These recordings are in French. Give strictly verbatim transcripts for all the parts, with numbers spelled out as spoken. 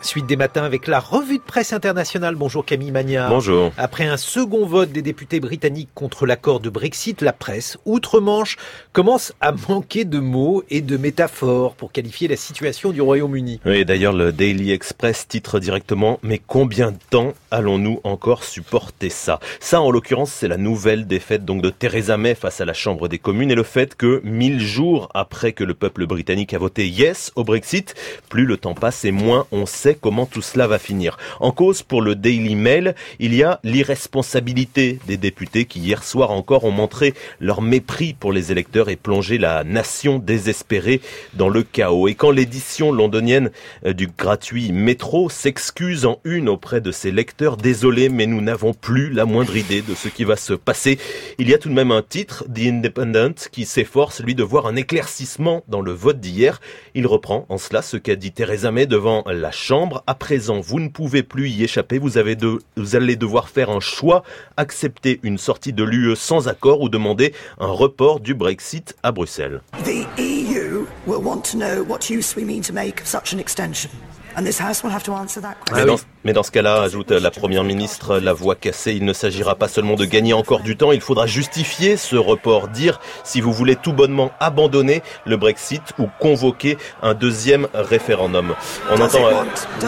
Suite des matins avec la revue de presse internationale. Bonjour Camille Magnard. Bonjour. Après un second vote des députés britanniques contre l'accord de Brexit, la presse outre-Manche commence à manquer de mots et de métaphores pour qualifier la situation du Royaume-Uni. Oui, d'ailleurs le Daily Express titre directement « Mais combien de temps allons-nous encore supporter ça ?» Ça, en l'occurrence, c'est la nouvelle défaite donc de Theresa May face à la Chambre des communes et le fait que, mille jours après que le peuple britannique a voté « yes » au Brexit, plus le temps passe et moins on sait comment tout cela va finir. En cause, pour le Daily Mail, il y a l'irresponsabilité des députés qui hier soir encore ont montré leur mépris pour les électeurs et plongé la nation désespérée dans le chaos. Et quand l'édition londonienne du gratuit Métro s'excuse en une auprès de ses lecteurs, désolé, mais nous n'avons plus la moindre idée de ce qui va se passer. Il y a tout de même un titre, The Independent, qui s'efforce, lui, de voir un éclaircissement dans le vote d'hier. Il reprend en cela ce qu'a dit Theresa May devant la Chambre. À présent, vous ne pouvez plus y échapper. Vous avez de, vous allez devoir faire un choix, accepter une sortie de l'U E sans accord ou demander un report du Brexit à Bruxelles. The E U will want to know what use we mean to make of such an extension. And this House will have to answer that question. Mais dans, mais dans ce cas-là, ajoute la Première ministre, la voix cassée, il ne s'agira pas seulement de gagner encore du temps, il faudra justifier ce report, dire si vous voulez tout bonnement abandonner le Brexit ou convoquer un deuxième référendum. On entend euh,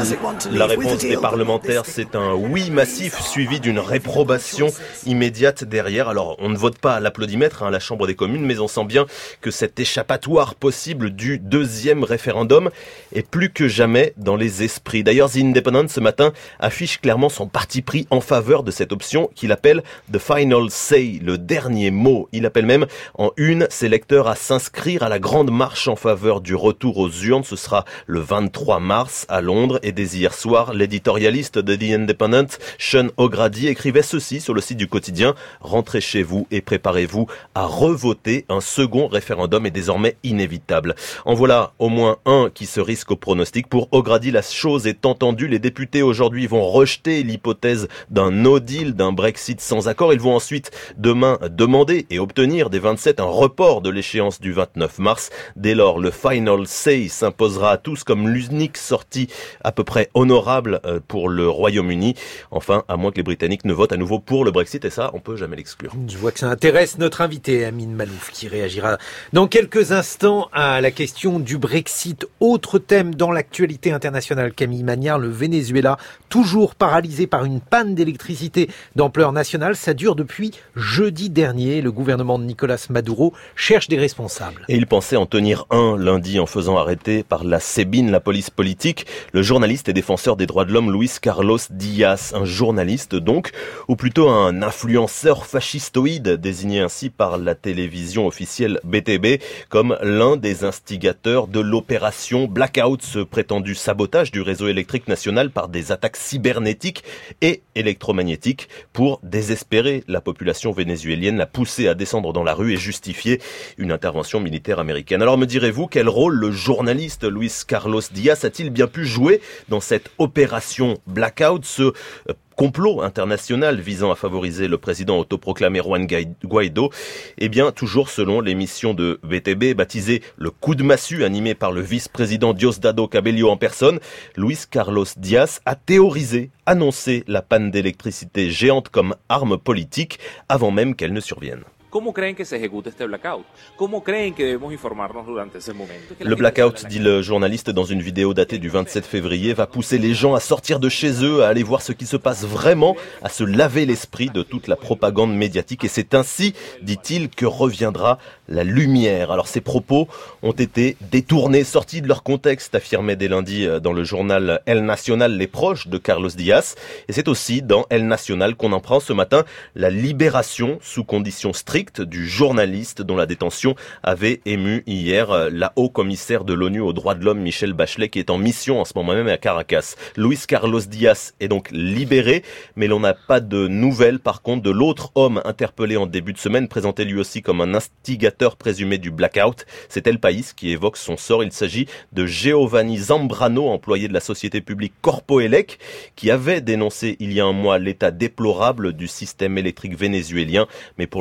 la réponse des parlementaires, c'est un oui massif suivi d'une réprobation immédiate derrière. Alors on ne vote pas à l'applaudimètre hein, à la Chambre des communes, mais on sent bien que cet échappatoire possible du deuxième référendum est plus que jamais dans les esprits. D'ailleurs, The Independent ce matin affiche clairement son parti pris en faveur de cette option qu'il appelle The Final Say, le dernier mot. Il appelle même en une ses lecteurs à s'inscrire à la grande marche en faveur du retour aux urnes. Ce sera le vingt-trois mars à Londres et dès hier soir, l'éditorialiste de The Independent, Sean O'Grady, écrivait ceci sur le site du quotidien: rentrez chez vous et préparez-vous à revoter. Un second référendum est désormais inévitable. En voilà au moins un qui se risque au pronostic. Pour O'Grady, la chose est entendue. Les députés aujourd'hui vont rejeter l'hypothèse d'un no deal, d'un Brexit sans accord. Ils vont ensuite demain demander et obtenir des vingt-sept un report de l'échéance du vingt-neuf mars. Dès lors, le final say s'imposera à tous comme l'unique sortie à peu près honorable pour le Royaume-Uni. Enfin, à moins que les Britanniques ne votent à nouveau pour le Brexit, et ça, on peut jamais l'exclure. Je vois que ça intéresse notre invité, Amine Malouf, qui réagira dans quelques instants à la question du Brexit. Autre thème dans l'actualité internationale, Camille Magnard, le Venezuela, toujours paralysé par une panne d'électricité d'ampleur nationale. Ça dure depuis jeudi dernier. Le gouvernement de Nicolas Maduro cherche des responsables. Et il pensait en tenir un lundi en faisant arrêter par la SEBIN, la police politique, le journaliste et défenseur des droits de l'homme Luis Carlos Díaz. Un journaliste donc, ou plutôt un influenceur fascistoïde, désigné ainsi par la télévision officielle B T B comme l'un des instigateurs de l'opération Blackout, ce prétendu sabotage du réseau électrique national par des attaques cybernétiques et électromagnétiques pour désespérer la population vénézuélienne, la pousser à descendre dans la rue et justifier une intervention militaire américaine. Alors me direz-vous, quel rôle le journaliste Luis Carlos Díaz a-t-il bien pu jouer dans cette opération Blackout, ce complot international visant à favoriser le président autoproclamé Juan Guaido? Eh bien, toujours selon l'émission de B T B, baptisée Le coup de massue, animé par le vice-président Diosdado Cabello en personne, Luis Carlos Díaz a théorisé, annoncé la panne d'électricité géante comme arme politique avant même qu'elle ne survienne. ¿Cómo creen que se ejecute este blackout? ¿Cómo creen que debemos informarnos durante ese momento? Le blackout, dit le journaliste dans une vidéo datée du vingt-sept février, va pousser les gens à sortir de chez eux, à aller voir ce qui se passe vraiment, à se laver l'esprit de toute la propagande médiatique. Et c'est ainsi, dit-il, que reviendra la lumière. Alors ces propos ont été détournés, sortis de leur contexte, affirmait dès lundi dans le journal El Nacional les proches de Carlos Díaz. Et c'est aussi dans El Nacional qu'on apprend ce matin la libération sous conditions strictes du journaliste dont la détention avait ému hier la haut-commissaire de l'ONU aux droits de l'homme Michelle Bachelet, qui est en mission en ce moment même à Caracas. Luis Carlos Díaz est donc libéré, mais l'on n'a pas de nouvelles par contre de l'autre homme interpellé en début de semaine, présenté lui aussi comme un instigateur présumé du blackout. C'est El País qui évoque son sort. Il s'agit de Giovanni Zambrano, employé de la société publique Corpoelec, qui avait dénoncé il y a un mois l'état déplorable du système électrique vénézuélien, mais pour le moment force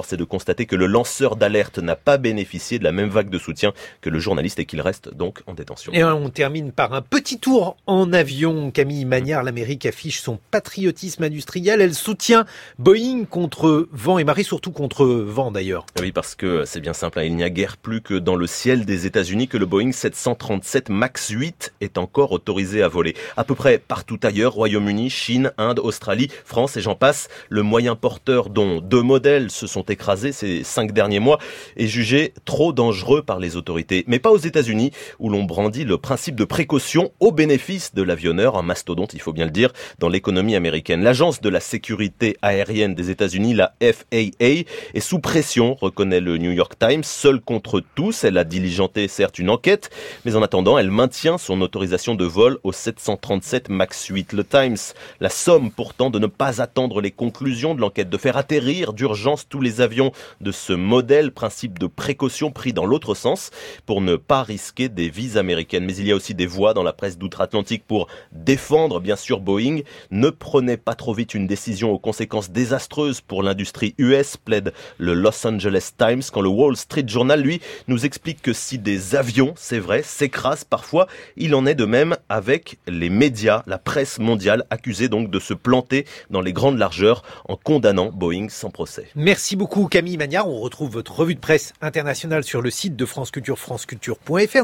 force est de constater que le lanceur d'alerte n'a pas bénéficié de la même vague de soutien que le journaliste et qu'il reste donc en détention. Et on termine par un petit tour en avion. Camille Magnard, l'Amérique affiche son patriotisme industriel. Elle soutient Boeing contre vent et marée, surtout contre vent d'ailleurs. Oui, parce que c'est bien simple, hein, il n'y a guère plus que dans le ciel des États-Unis que le Boeing sept cent trente-sept max huit est encore autorisé à voler. À peu près partout ailleurs, Royaume-Uni, Chine, Inde, Australie, France et j'en passe, le moyen porteur dont deux modèles se sont écrasés ces cinq derniers mois est jugé trop dangereux par les autorités. Mais pas aux États-Unis, où l'on brandit le principe de précaution au bénéfice de l'avionneur, un mastodonte, il faut bien le dire, dans l'économie américaine. L'agence de la sécurité aérienne des États-Unis, la F A A, est sous pression, reconnaît le New York Times, seule contre tous. Elle a diligenté certes une enquête, mais en attendant, elle maintient son autorisation de vol au sept cent trente-sept max huit. Le Times, la somme pourtant de ne pas attendre les conclusions de l'enquête, de faire atterrir d'urgence tous les avions de ce modèle, principe de précaution pris dans l'autre sens, pour ne pas risquer des vies américaines. Mais il y a aussi des voix dans la presse d'outre-Atlantique pour défendre bien sûr Boeing. Ne prenez pas trop vite une décision aux conséquences désastreuses pour l'industrie U S, plaide le Los Angeles Times, quand le Wall Street Journal, lui, nous explique que si des avions, c'est vrai, s'écrasent parfois, il en est de même avec les médias, la presse mondiale, accusée donc de se planter dans les grandes largeurs en condamnant Boeing sans procès. Merci beaucoup Camille Magnard. On retrouve votre revue de presse internationale sur le site de France Culture, franceculture point f r.